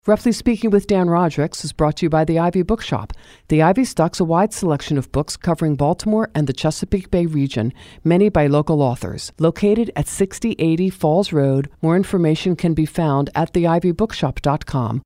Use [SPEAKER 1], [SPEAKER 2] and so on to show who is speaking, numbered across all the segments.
[SPEAKER 1] Roughly Speaking with Dan Rodricks is brought to you by the Ivy Bookshop. The Ivy stocks a wide selection of books covering Baltimore and the Chesapeake Bay region, many by local authors. Located at 6080 Falls Road, more information can be found at theivybookshop.com.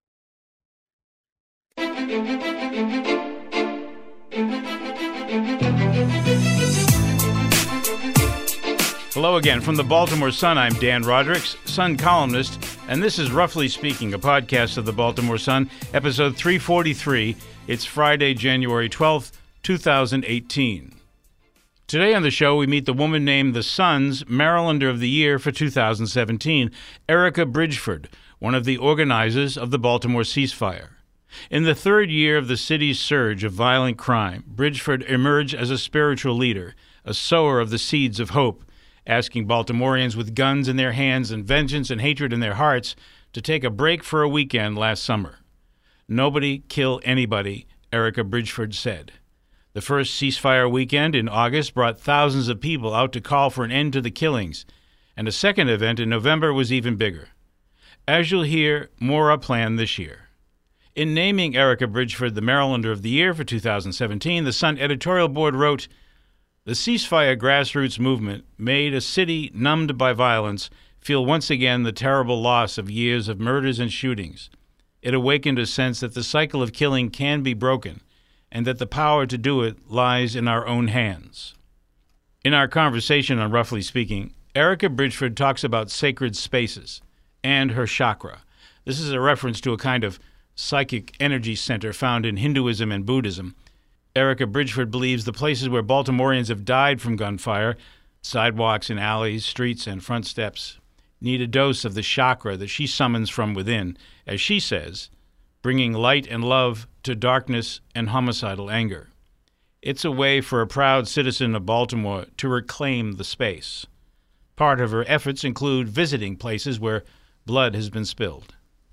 [SPEAKER 2] Hello again. From the Baltimore Sun, I'm Dan Rodricks, Sun columnist, and this is Roughly Speaking, a podcast of the Baltimore Sun, episode 343. It's Friday, January 12th, 2018. Today on the show, we meet the woman named the Sun's Marylander of the Year for 2017, Erica Bridgeford, one of the organizers of the Baltimore ceasefire. In the third year of the city's surge of violent crime, Bridgeford emerged as a spiritual leader, a sower of the seeds of hope, asking Baltimoreans with guns in their hands and vengeance and hatred in their hearts to take a break for a weekend last summer. "Nobody kill anybody," Erica Bridgeford said. The first ceasefire weekend in August brought thousands of people out to call for an end to the killings, and a second event in November was even bigger. As you'll hear, more are planned this year. In naming Erica Bridgeford the Marylander of the Year for 2017, the Sun editorial board wrote, "The ceasefire grassroots movement made a city numbed by violence feel once again the terrible loss of years of murders and shootings. It awakened a sense that the cycle of killing can be broken, and that the power to do it lies in our own hands." In our conversation on Roughly Speaking, Erica Bridgeford talks about sacred spaces and her chakra. This is a reference to a kind of psychic energy center found in Hinduism and Buddhism. Erica Bridgeford believes the places where Baltimoreans have died from gunfire, sidewalks and alleys, streets and front steps, need a dose of the chakra that she summons from within, as she says, bringing light and love to darkness and homicidal anger. It's a way for a proud citizen of Baltimore to reclaim the space. Part of her efforts include visiting places where blood has been spilled.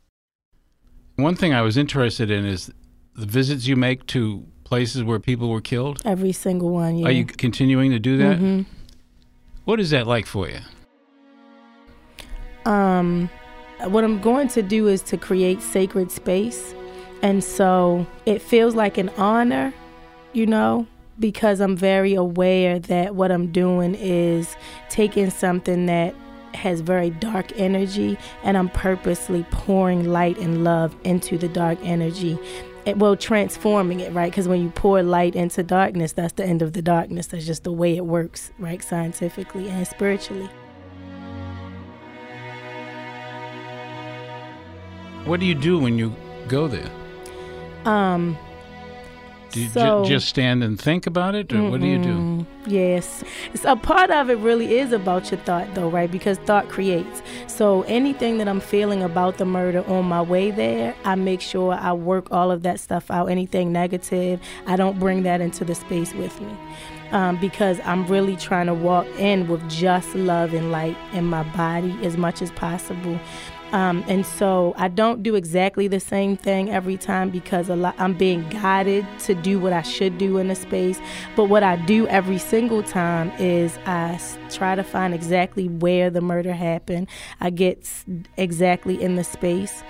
[SPEAKER 2] One thing I was interested in is the visits you make to places where people were killed?
[SPEAKER 3] Every single one, yeah.
[SPEAKER 2] Are you continuing to do that?
[SPEAKER 3] Mm-hmm.
[SPEAKER 2] What is that like for you?
[SPEAKER 3] What I'm going to do is to create sacred space. And so it feels like an honor, because I'm very aware that what I'm doing is taking something that has very dark energy, and I'm purposely pouring light and love into the dark energy. Transforming it, right? Because when you pour light into darkness, that's the end of the darkness. That's just the way it works, right? Scientifically and spiritually.
[SPEAKER 2] What do you do when you go there? Do you just stand and think about it, or what do you do?
[SPEAKER 3] Yes. A part of it really is about your thought, though, right? Because thought creates. So anything that I'm feeling about the murder on my way there, I make sure I work all of that stuff out. Anything negative, I don't bring that into the space with me. Because I'm really trying to walk in with just love and light in my body as much as possible. And so I don't do exactly the same thing every time because I'm being guided to do what I should do in the space. But what I do every single time is I try to find exactly where the murder happened. I get exactly in the space.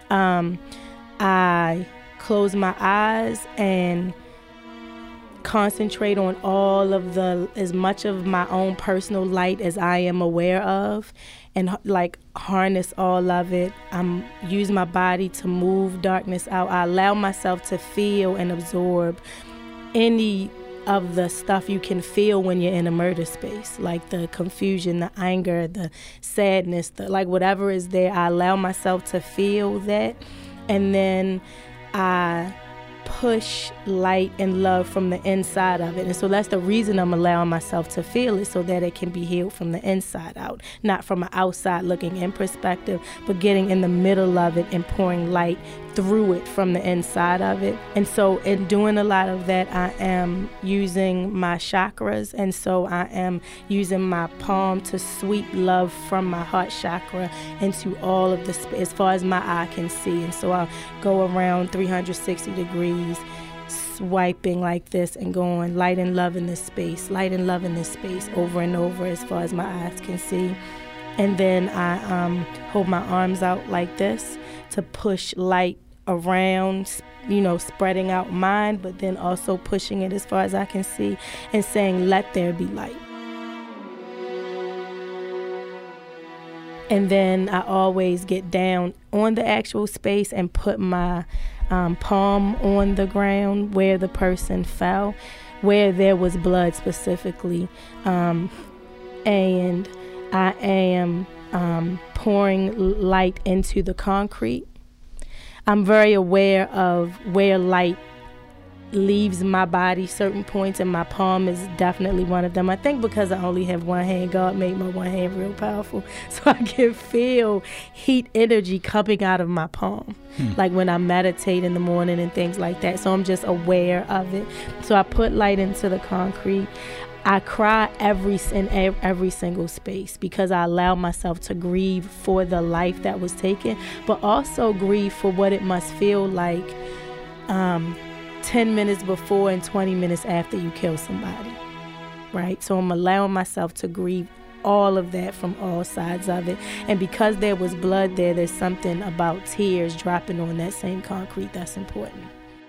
[SPEAKER 3] I close my eyes and concentrate on all of as much of my own personal light as I am aware of, and harness all of it. Use my body to move darkness out. I allow myself to feel and absorb any of the stuff you can feel when you're in a murder space, like the confusion, the anger, the sadness, whatever is there. I allow myself to feel that, and then I push light and love from the inside of it. And so that's the reason I'm allowing myself to feel it, so that it can be healed from the inside out, not from an outside looking in perspective, but getting in the middle of it and pouring light through it from the inside of it. And so in doing a lot of that, I am using my chakras, and so I am using my palm to sweep love from my heart chakra into all of the as far as my eye can see. And so I'll go around 360 degrees, swiping like this and going light and love in this space, light and love in this space, over and over as far as my eyes can see. And then I hold my arms out like this to push light around, spreading out mine, but then also pushing it as far as I can see and saying, let there be light. And then I always get down on the actual space and put my palm on the ground where the person fell, where there was blood specifically. And I am pouring light into the concrete. I'm very aware of where light leaves my body, certain points, and my palm is definitely one of them. I think because I only have one hand, God made my one hand real powerful, so I can feel heat energy coming out of my palm, like when I meditate in the morning and things like that. So I'm just aware of it. So I put light into the concrete. I cry in every single space because I allow myself to grieve for the life that was taken, but also grieve for what it must feel like 10 minutes before and 20 minutes after you kill somebody, right? So I'm allowing myself to grieve all of that from all sides of it. And because there was blood there's something about tears dropping on that same concrete that's important.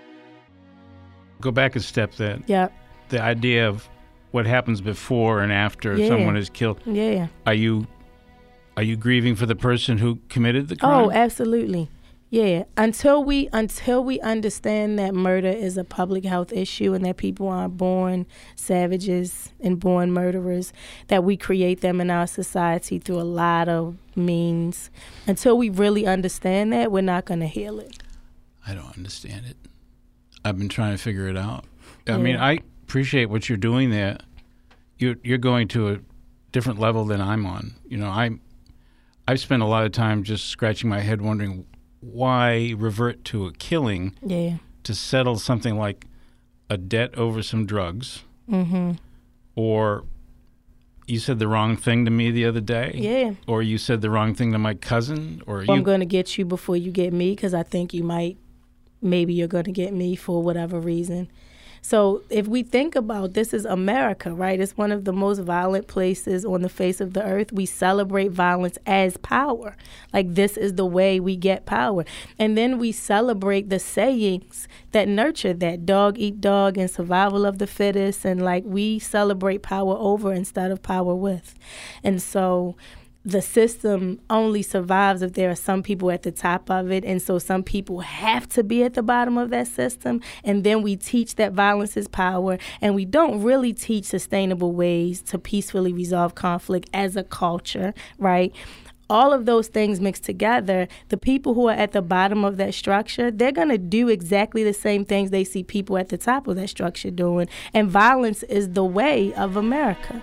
[SPEAKER 2] Go back a step then.
[SPEAKER 3] Yep.
[SPEAKER 2] The idea of what happens before and after someone is killed.
[SPEAKER 3] Yeah.
[SPEAKER 2] Are you grieving for the person who committed the crime?
[SPEAKER 3] Oh, absolutely. Yeah. Until we understand that murder is a public health issue and that people aren't born savages and born murderers, that we create them in our society through a lot of means. Until we really understand that, we're not going to heal it.
[SPEAKER 2] I don't understand it. I've been trying to figure it out. I mean, I appreciate what you're doing there. You're going to a different level than I'm on. I've spent a lot of time just scratching my head wondering why revert to a killing to settle something like a debt over some drugs. Mm-hmm. Or you said the wrong thing to me the other day.
[SPEAKER 3] Yeah.
[SPEAKER 2] Or you said the wrong thing to my cousin. Or
[SPEAKER 3] I'm going to get you before you get me because I think maybe you're going to get me for whatever reason. So if we think about this is America, right? It's one of the most violent places on the face of the earth. We celebrate violence as power. Like this is the way we get power. And then we celebrate the sayings that nurture that, dog eat dog and survival of the fittest. And like we celebrate power over instead of power with. And so the system only survives if there are some people at the top of it. And so some people have to be at the bottom of that system. And then we teach that violence is power. And we don't really teach sustainable ways to peacefully resolve conflict as a culture, right? All of those things mixed together, the people who are at the bottom of that structure, they're going to do exactly the same things they see people at the top of that structure doing. And violence is the way of America.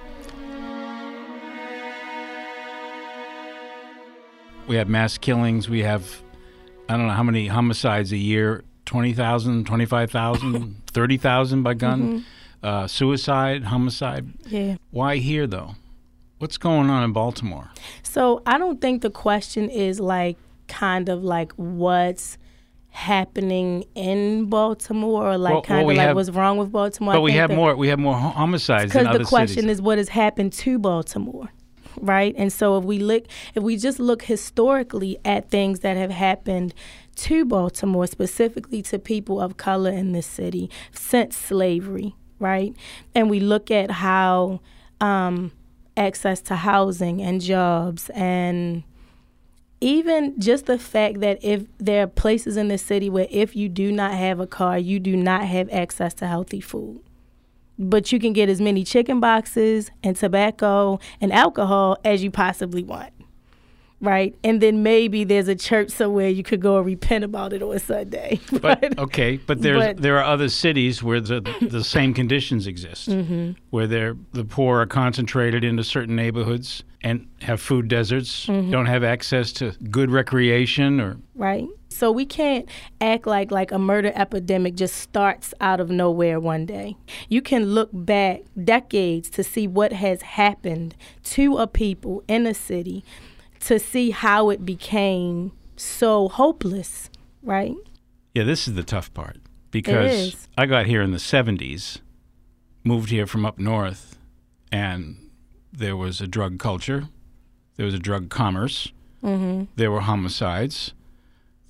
[SPEAKER 2] We have mass killings. We have, I don't know how many homicides a year, 20,000, 25,000, 30,000 by gun. Mm-hmm. Suicide, homicide. Yeah. Why here, though? What's going on in Baltimore?
[SPEAKER 3] So I don't think the question is kind of like what's happening in Baltimore or what's wrong with Baltimore.
[SPEAKER 2] But we have more homicides than other cities.
[SPEAKER 3] Because the question is what has happened to Baltimore. Right. And so if we just look historically at things that have happened to Baltimore, specifically to people of color in this city since slavery. Right. And we look at how access to housing and jobs and even just the fact that if there are places in the city where if you do not have a car, you do not have access to healthy food. But you can get as many chicken boxes and tobacco and alcohol as you possibly want, right? And then maybe there's a church somewhere you could go and repent about it on Sunday.
[SPEAKER 2] But there are other cities where the same conditions exist, mm-hmm. where the poor are concentrated into certain neighborhoods and have food deserts, mm-hmm. don't have access to good recreation or
[SPEAKER 3] right. So we can't act like a murder epidemic just starts out of nowhere one day. You can look back decades to see what has happened to a people in a city to see how it became so hopeless, right?
[SPEAKER 2] Yeah, this is the tough part because I got here in the 70s, moved here from up north, and there was a drug culture. There was a drug commerce. Mm-hmm. There were homicides.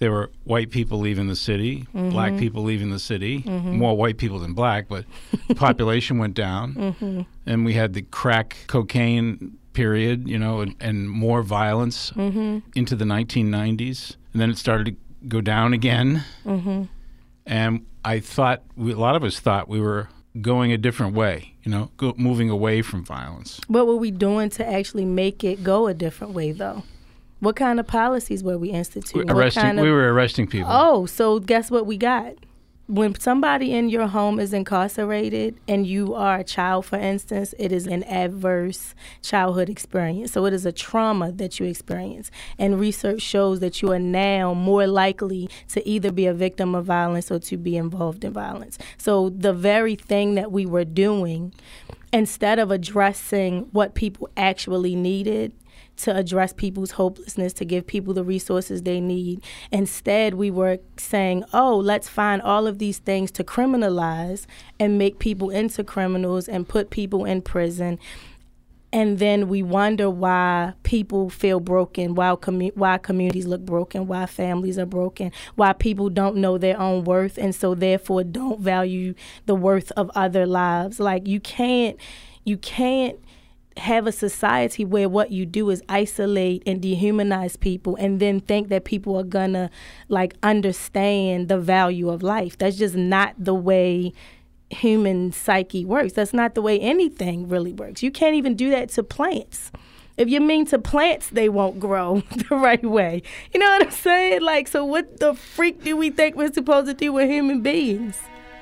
[SPEAKER 2] there were white people leaving the city, black people leaving the city, more white people than black, but the population went down. And we had the crack cocaine period, and more violence into the 1990s. And then it started to go down again. And I thought, a lot of us thought we were going a different way, moving away from violence.
[SPEAKER 3] What were we doing to actually make it go a different way, though? What kind of policies were we instituting?
[SPEAKER 2] We were arresting people.
[SPEAKER 3] Oh, so guess what we got? When somebody in your home is incarcerated and you are a child, for instance, it is an adverse childhood experience. So it is a trauma that you experience. And research shows that you are now more likely to either be a victim of violence or to be involved in violence. So the very thing that we were doing, instead of addressing what people actually needed, to address people's hopelessness, to give people the resources they need. Instead, we were saying, let's find all of these things to criminalize and make people into criminals and put people in prison. And then we wonder why people feel broken, why communities look broken, why families are broken, why people don't know their own worth and so therefore don't value the worth of other lives. Like you can't have a society where what you do is isolate and dehumanize people and then think that people are gonna understand the value of life. That's just not the way human psyche works. That's not the way anything really works. You can't even do that to plants. If you're mean to plants, they won't grow the right way. You know what I'm saying? So what the freak do we think we're supposed to do with human beings?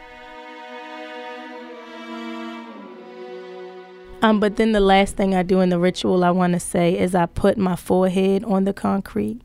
[SPEAKER 3] But then the last thing I do in the ritual I want to say is I put my forehead on the concrete,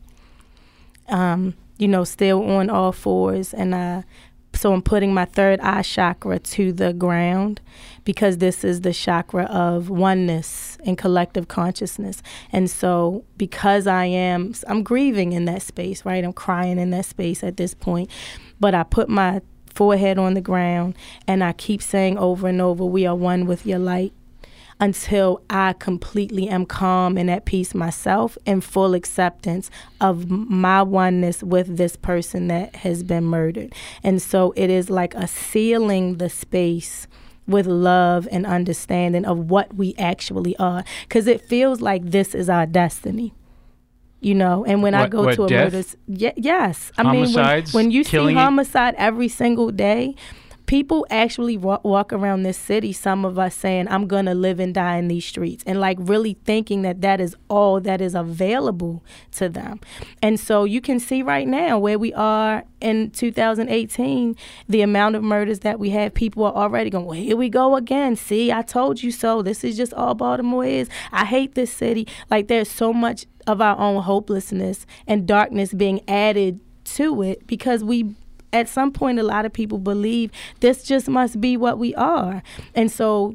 [SPEAKER 3] still on all fours. And so I'm putting my third eye chakra to the ground because this is the chakra of oneness and collective consciousness. And so because I'm grieving in that space, right? I'm crying in that space at this point. But I put my forehead on the ground and I keep saying over and over, we are one with your light, until I completely am calm and at peace myself in full acceptance of my oneness with this person that has been murdered. And so it is like a sealing the space with love and understanding of what we actually are. Because it feels like this is our destiny. And when I go to a murder, yes.
[SPEAKER 2] Homicides,
[SPEAKER 3] when you
[SPEAKER 2] see
[SPEAKER 3] homicide every single day, people actually walk around this city, some of us saying, I'm going to live and die in these streets, and really thinking that is all that is available to them. And so you can see right now where we are in 2018, the amount of murders that we have, people are already going, well, here we go again. See, I told you so. This is just all Baltimore is. I hate this city. There's so much of our own hopelessness and darkness being added to it because at some point, a lot of people believe this just must be what we are. And so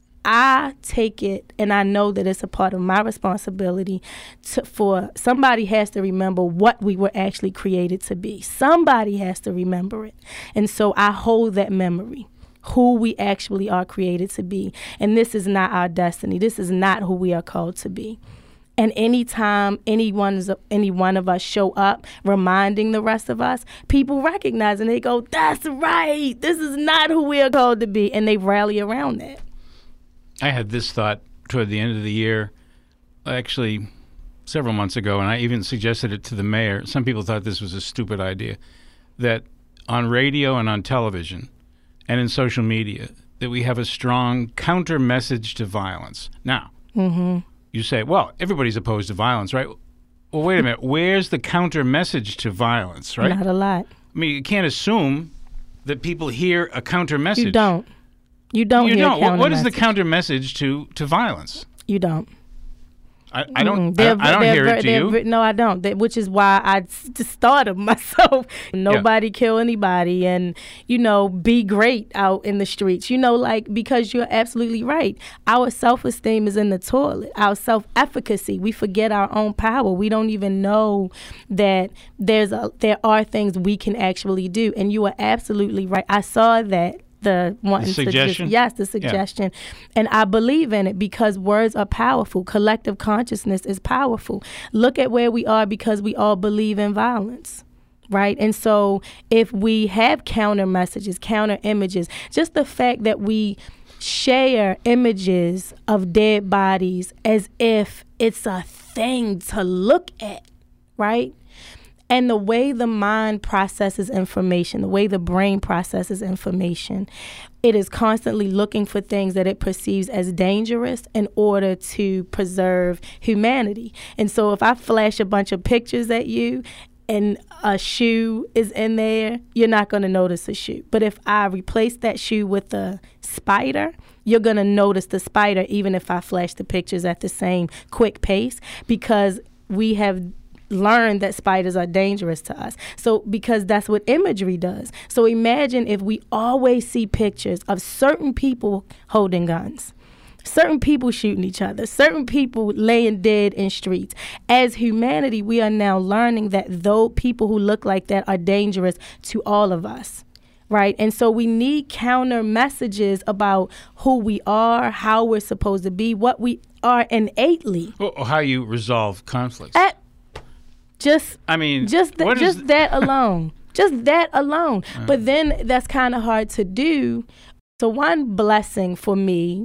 [SPEAKER 3] I take it, and I know that it's a part of my responsibility for somebody has to remember what we were actually created to be. Somebody has to remember it. And so I hold that memory, who we actually are created to be. And this is not our destiny. This is not who we are called to be. And anytime any one of us show up reminding the rest of us, people recognize and they go, that's right, this is not who we are called to be. And they rally around that.
[SPEAKER 2] I had this thought toward the end of the year, actually several months ago, and I even suggested it to the mayor. Some people thought this was a stupid idea, that on radio and on television and in social media, that we have a strong counter message to violence. Now, you say, well, everybody's opposed to violence, right? Well, wait a minute. Where's the counter message to violence, right?
[SPEAKER 3] Not a lot.
[SPEAKER 2] I mean, you can't assume that people hear a counter message.
[SPEAKER 3] You don't. You don't hear a counter message.
[SPEAKER 2] What is the counter message to violence?
[SPEAKER 3] You don't.
[SPEAKER 2] I don't hear it. Do you?
[SPEAKER 3] No, I don't. Which is why I just started myself. Nobody kill anybody, and be great out in the streets. Because you're absolutely right. Our self-esteem is in the toilet. Our self-efficacy. We forget our own power. We don't even know that there are things we can actually do. And you are absolutely right. I saw that. The
[SPEAKER 2] suggestion?
[SPEAKER 3] Yes, the suggestion. Yeah. And I believe in it because words are powerful. Collective consciousness is powerful. Look at where we are because we all believe in violence. right? And so if we have counter messages, counter images, just the fact that we share images of dead bodies as if it's a thing to look at, right? And the way the mind processes information, the way the brain processes information, it is constantly looking for things that it perceives as dangerous in order to preserve humanity. And so if I flash a bunch of pictures at you and a shoe is in there, you're not going to notice a shoe. But if I replace that shoe with a spider, you're going to notice the spider even if I flash the pictures at the same quick pace, because we have learned that spiders are dangerous to us. So because that's what imagery does. So imagine if we always see pictures of certain people holding guns, certain people shooting each other, certain people laying dead in streets. As humanity, we are now learning that though people who look like that are dangerous to all of us. Right. And so we need counter messages about who we are, how we're supposed to be, what we are innately.
[SPEAKER 2] Well, how you resolve conflicts.
[SPEAKER 3] Just that alone. Just that alone. But then that's kind of hard to do. So one blessing for me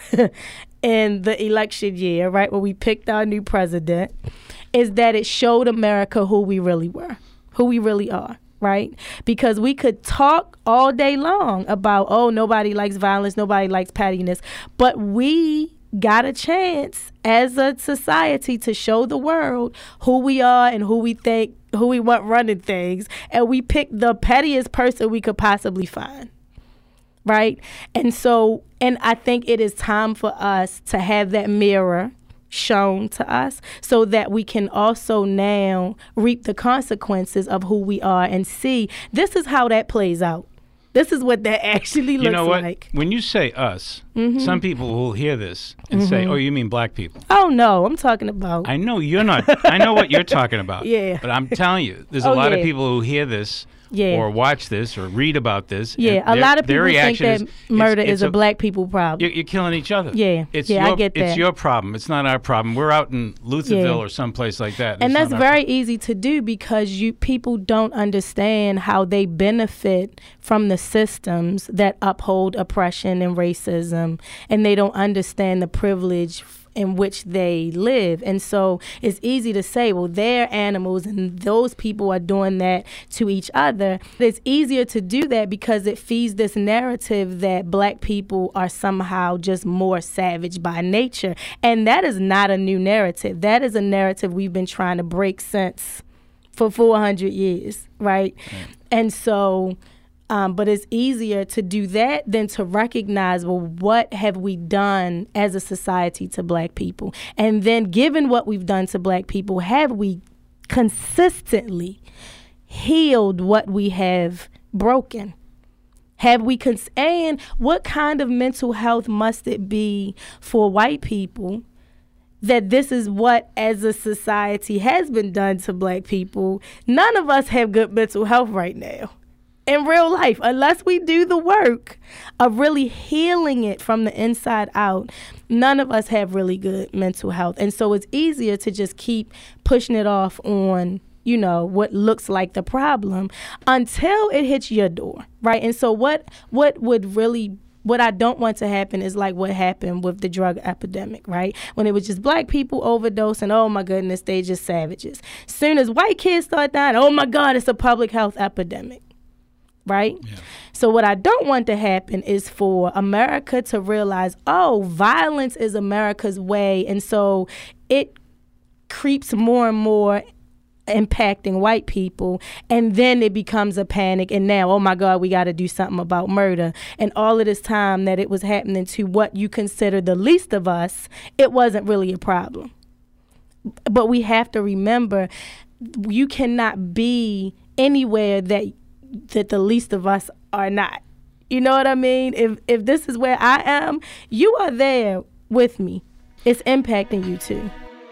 [SPEAKER 3] in the election year, right, where we picked our new president, is that it showed America who we really were, who we really are. Right? Because we could talk all day long about, oh, nobody likes violence, nobody likes pettiness, but we got a chance as a society to show the world who we are and who we think, who we want running things, and we picked the pettiest person we could possibly find. Right? And so, and I think it is time for us to have that mirror shown to us so that we can also now reap the consequences of who we are and see this is how that plays out. This is what that actually looks like. You know what?
[SPEAKER 2] Like. When you say us, some people will hear this and say, oh, you mean black people?
[SPEAKER 3] Oh, no, I'm talking about.
[SPEAKER 2] I know you're not. I know what you're talking about.
[SPEAKER 3] Yeah.
[SPEAKER 2] But I'm telling you, there's a lot of people who hear this or watch this or read about this.
[SPEAKER 3] Yeah, a lot of people think that murder is a black people problem.
[SPEAKER 2] You're killing each other.
[SPEAKER 3] Yeah, I get that.
[SPEAKER 2] It's your problem. It's not our problem. We're out in Lutherville or someplace like that.
[SPEAKER 3] And that's very easy to do because people don't understand how they benefit from the systems that uphold oppression and racism, and they don't understand the privilege in which they live. And so it's easy to say, well, they're animals and those people are doing that to each other. It's easier to do that because it feeds this narrative that black people are somehow just more savage by nature. And that is not a new narrative. That is a narrative we've been trying to break for 400 years, right? And so but it's easier to do that than to recognize, well, what have we done as a society to black people? And then given what we've done to black people, have we consistently healed what we have broken? Have we and what kind of mental health must it be for white people that this is what as a society has been done to black people? None of us have good mental health right now. In real life, unless we do the work of really healing it from the inside out, none of us have really good mental health. And so it's easier to just keep pushing it off on, what looks like the problem until it hits your door, right? And so what I don't want to happen is like what happened with the drug epidemic, right? When it was just black people overdosing, oh my goodness, they just savages. Soon as white kids start dying, oh my God, it's a public health epidemic. Right? Yeah. So what I don't want to happen is for America to realize, oh, violence is America's way. And so it creeps more and more impacting white people. And then it becomes a panic. And now, oh, my God, we got to do something about murder. And all of this time that it was happening to what you consider the least of us, it wasn't really a problem. But we have to remember, you cannot be anywhere that the least of us are not. You know what I mean? If this is where I am, you are there with me. It's impacting you too.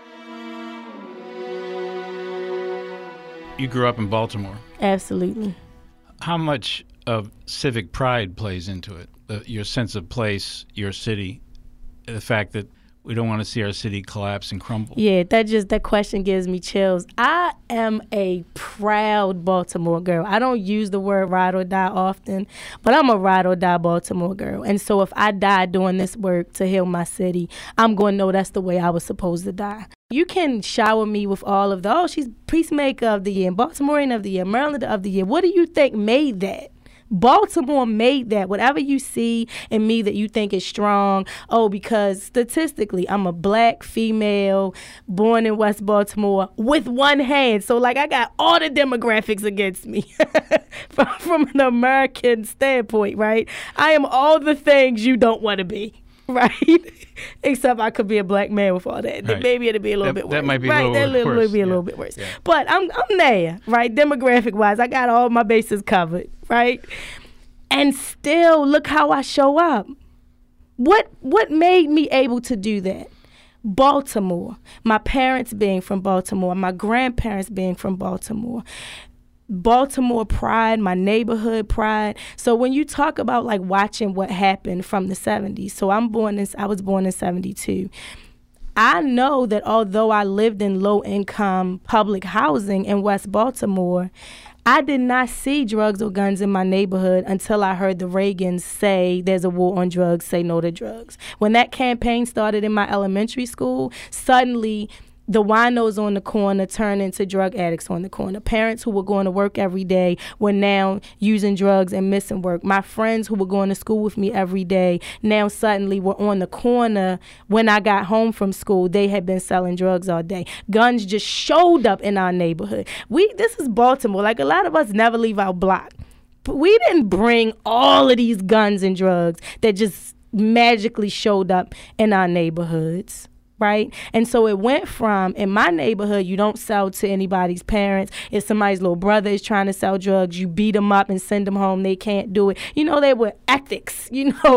[SPEAKER 2] You grew up in Baltimore.
[SPEAKER 3] Absolutely.
[SPEAKER 2] How much of civic pride plays into it? Your sense of place, your city, the fact that We don't want to see our city collapse and crumble.
[SPEAKER 3] Yeah, that question gives me chills. I am a proud Baltimore girl. I don't use the word ride or die often, but I'm a ride or die Baltimore girl. And so if I die doing this work to heal my city, I'm going to know that's the way I was supposed to die. You can shower me with all of she's Peacemaker of the Year, Baltimorean of the Year, Maryland of the Year. What do you think made that? Baltimore made that. Whatever you see in me that you think is strong, because statistically, I'm a black female born in West Baltimore with one hand. So, I got all the demographics against me from an American standpoint, right? I am all the things you don't want to be. Right? Except I could be a black man with all that. Right. Maybe it'd be a little bit worse.
[SPEAKER 2] That might be a little bit worse.
[SPEAKER 3] Yeah. But I'm there, right? Demographic-wise, I got all my bases covered, right? And still, look how I show up. What made me able to do that? Baltimore. My parents being from Baltimore. My grandparents being from Baltimore. Baltimore pride, my neighborhood pride. So when you talk about watching what happened from the 70s, so I was born in 72. I know that although I lived in low-income public housing in West Baltimore, I did not see drugs or guns in my neighborhood until I heard the Reagans say there's a war on drugs, say no to drugs. When that campaign started in my elementary school, suddenly the winos on the corner turned into drug addicts on the corner. Parents who were going to work every day were now using drugs and missing work. My friends who were going to school with me every day now suddenly were on the corner when I got home from school. They had been selling drugs all day. Guns just showed up in our neighborhood. This is Baltimore. A lot of us never leave our block. But we didn't bring all of these guns and drugs that just magically showed up in our neighborhoods. Right? And so it went from, in my neighborhood, you don't sell to anybody's parents. If somebody's little brother is trying to sell drugs, you beat them up and send them home. They can't do it. There were ethics,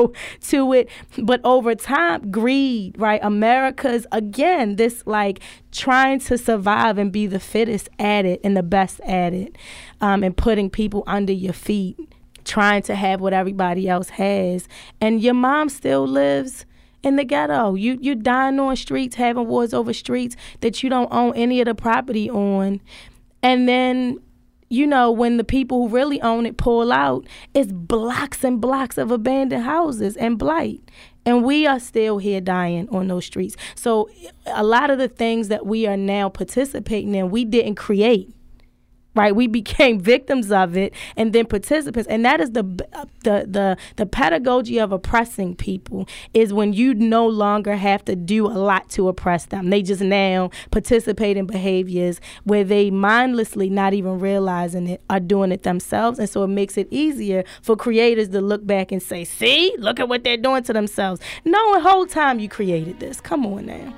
[SPEAKER 3] to it. But over time, greed, right? America's, again, this trying to survive and be the fittest at it and the best at it, and putting people under your feet, trying to have what everybody else has. And your mom still lives in the ghetto. You're dying on streets, having wars over streets that you don't own any of the property on. And then, when the people who really own it pull out, it's blocks and blocks of abandoned houses and blight. And we are still here dying on those streets. So a lot of the things that we are now participating in, we didn't create. Right, we became victims of it and then participants, and that is the pedagogy of oppressing people. Is when you no longer have to do a lot to oppress them. They just now participate in behaviors where they mindlessly, not even realizing it, are doing it themselves, and so it makes it easier for creators to look back and say, "See, look at what they're doing to themselves." No, the whole time you created this. Come on now.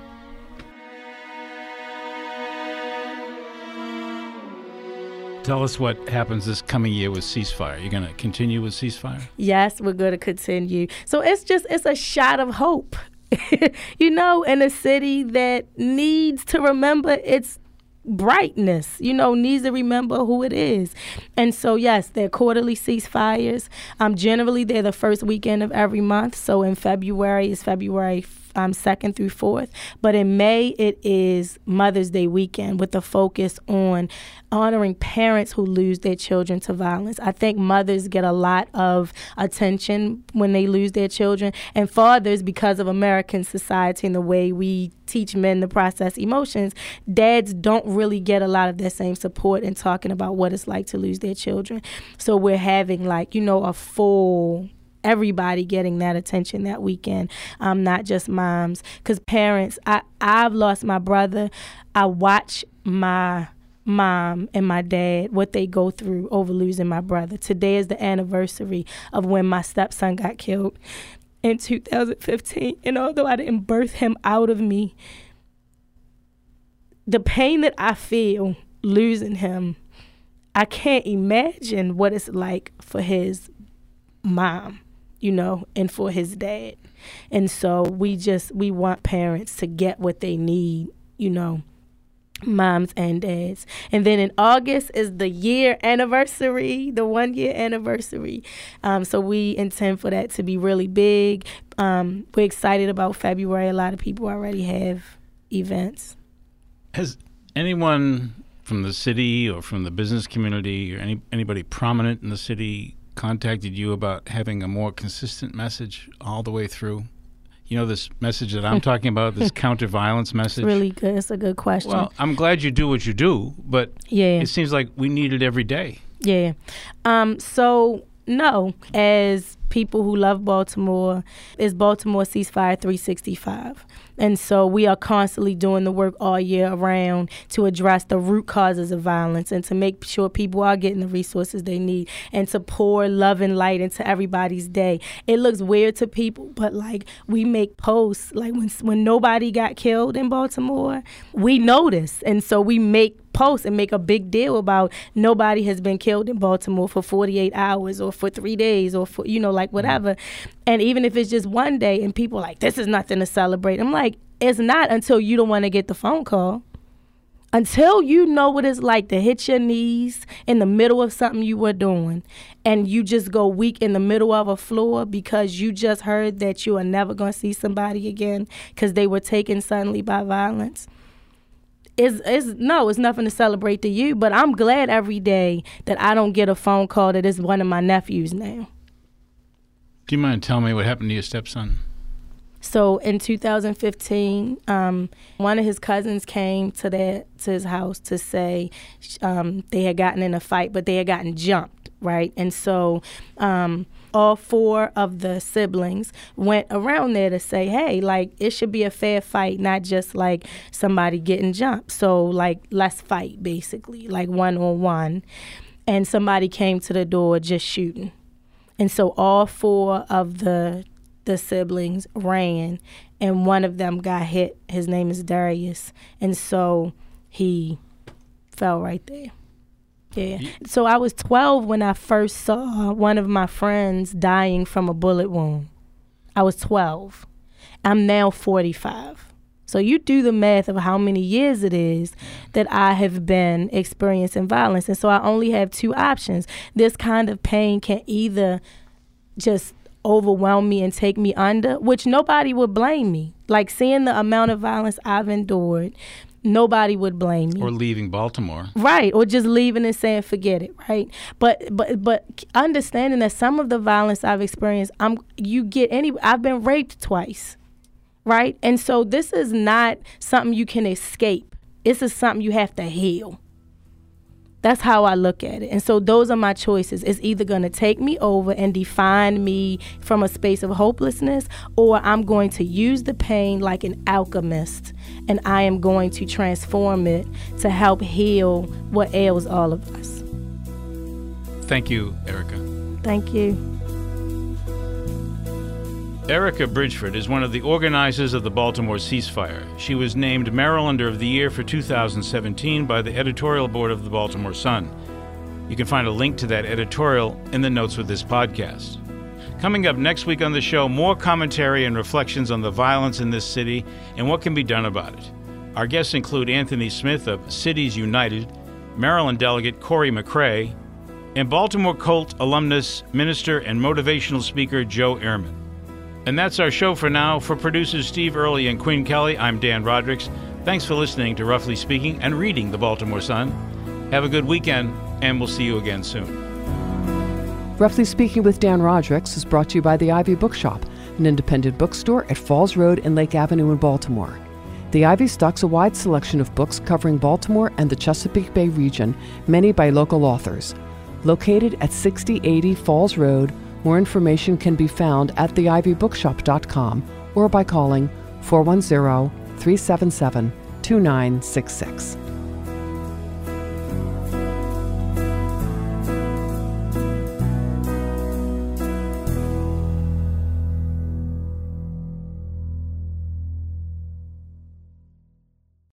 [SPEAKER 2] Tell us what happens this coming year with ceasefire. You're going to continue with ceasefire?
[SPEAKER 3] Yes, we're going to continue. So it's a shot of hope, in a city that needs to remember its brightness, needs to remember who it is. And so, yes, they're quarterly ceasefires. Generally, they're the first weekend of every month. So in February, it's February 2nd through 4th. But in May, it is Mother's Day weekend with a focus on honoring parents who lose their children to violence. I think mothers get a lot of attention when they lose their children, and fathers, because of American society and the way we teach men to process emotions, dads don't really get a lot of that same support in talking about what it's like to lose their children. So we're having a full everybody getting that attention that weekend, not just moms. Because parents, I've lost my brother. I watch my mom and my dad, what they go through over losing my brother. Today is the anniversary of when my stepson got killed in 2015. And although I didn't birth him out of me, the pain that I feel losing him, I can't imagine what it's like for his mom, and for his dad. And so we want parents to get what they need, moms and dads. And then in August is the year anniversary, the 1 year anniversary. So we intend for that to be really big. We're excited about February. A lot of people already have events.
[SPEAKER 2] Has anyone from the city or from the business community or anybody prominent in the city contacted you about having a more consistent message all the way through? You know, this message that I'm talking about, this counter-violence message?
[SPEAKER 3] It's really good. It's a good question.
[SPEAKER 2] Well, I'm glad you do what you do, but it seems like we need it every day.
[SPEAKER 3] Yeah. So, no, as people who love Baltimore, it's Baltimore Ceasefire 365. And so we are constantly doing the work all year around to address the root causes of violence and to make sure people are getting the resources they need and to pour love and light into everybody's day. It looks weird to people, but like we make posts, like when nobody got killed in Baltimore, we notice. And so we make posts and make a big deal about nobody has been killed in Baltimore for 48 hours or for 3 days or for, like whatever. And even if it's just one day and people are like, this is nothing to celebrate. I'm like, it's not until you don't want to get the phone call. Until you know what it's like to hit your knees in the middle of something you were doing and you just go weak in the middle of a floor because you just heard that you are never going to see somebody again because they were taken suddenly by violence. It's nothing to celebrate to you, but I'm glad every day that I don't get a phone call that is one of my nephews now.
[SPEAKER 2] Do you mind telling me what happened to your stepson?
[SPEAKER 3] So in 2015, one of his cousins came to his house to say they had gotten in a fight, but they had gotten jumped, right? And so all four of the siblings went around there to say, hey, like, it should be a fair fight, not just like somebody getting jumped. So like, let's fight, basically, like one-on-one. And somebody came to the door just shooting. And so all four of the siblings ran, and one of them got hit. His name is Darius. And so he fell right there. Yeah. So I was 12 when I first saw one of my friends dying from a bullet wound. I was 12. I'm now 45. So you do the math of how many years it is that I have been experiencing violence. And so I only have two options. This kind of pain can either just overwhelm me and take me under, which nobody would blame me. Like seeing the amount of violence I've endured, nobody would blame me.
[SPEAKER 2] Or leaving Baltimore.
[SPEAKER 3] Right, or just leaving and saying forget it, right? But understanding that some of the violence I've experienced, I've been raped twice, right? And so this is not something you can escape. This is something you have to heal. That's how I look at it. And so those are my choices. It's either going to take me over and define me from a space of hopelessness, or I'm going to use the pain like an alchemist, and I am going to transform it to help heal what ails all of us.
[SPEAKER 2] Thank you, Erica.
[SPEAKER 3] Thank you.
[SPEAKER 2] Erica Bridgeford is one of the organizers of the Baltimore ceasefire. She was named Marylander of the Year for 2017 by the editorial board of the Baltimore Sun. You can find a link to that editorial in the notes with this podcast. Coming up next week on the show, more commentary and reflections on the violence in this city and what can be done about it. Our guests include Anthony Smith of Cities United, Maryland delegate Corey McCray, and Baltimore Colt alumnus, minister, and motivational speaker Joe Ehrman. And that's our show for now. For producers Steve Early and Quinn Kelly, I'm Dan Rodricks. Thanks for listening to Roughly Speaking and reading the Baltimore Sun. Have a good weekend, and we'll see you again soon.
[SPEAKER 1] Roughly Speaking with Dan Rodricks is brought to you by the Ivy Bookshop, an independent bookstore at Falls Road and Lake Avenue in Baltimore. The Ivy stocks a wide selection of books covering Baltimore and the Chesapeake Bay region, many by local authors. Located at 6080 Falls Road, more information can be found at theivybookshop.com or by calling 410-377-2966.